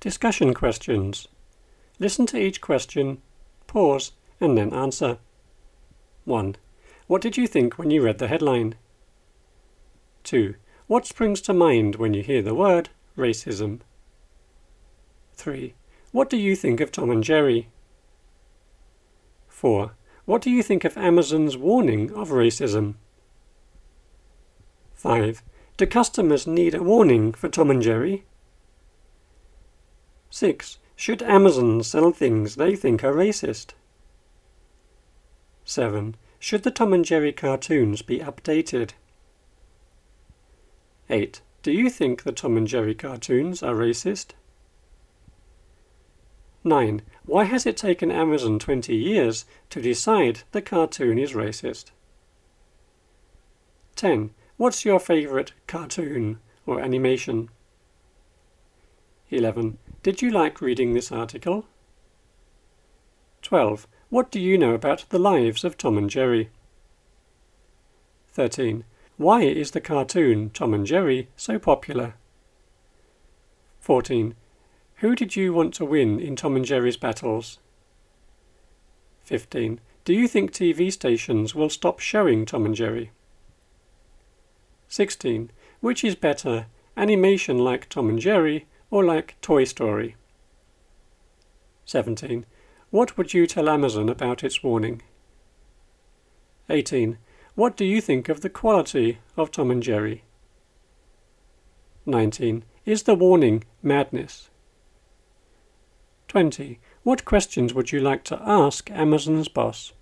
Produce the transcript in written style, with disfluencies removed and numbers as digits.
Discussion questions. Listen to each question, pause, and then answer. 1. What did you think when you read the headline? 2. What springs to mind when you hear the word racism? 3. What do you think of Tom and Jerry? 4. What do you think of Amazon's warning of racism? 5. Do customers need a warning for Tom and Jerry? 6. Should Amazon sell things they think are racist? 7. Should the Tom and Jerry cartoons be updated? 8. Do you think the Tom and Jerry cartoons are racist? 9. Why has it taken Amazon 20 years to decide the cartoon is racist? 10. What's your favourite cartoon or animation? 11. Did you like reading this article? 12. What do you know about the lives of Tom and Jerry? 13. Why is the cartoon Tom and Jerry so popular? 14. Who did you want to win in Tom and Jerry's battles? 15. Do you think TV stations will stop showing Tom and Jerry? 16. Which is better, animation like Tom and Jerry or like Toy Story? 17. What would you tell Amazon about its warning? 18. What do you think of the quality of Tom and Jerry? 19. Is the warning madness? 20. What questions would you like to ask Amazon's boss?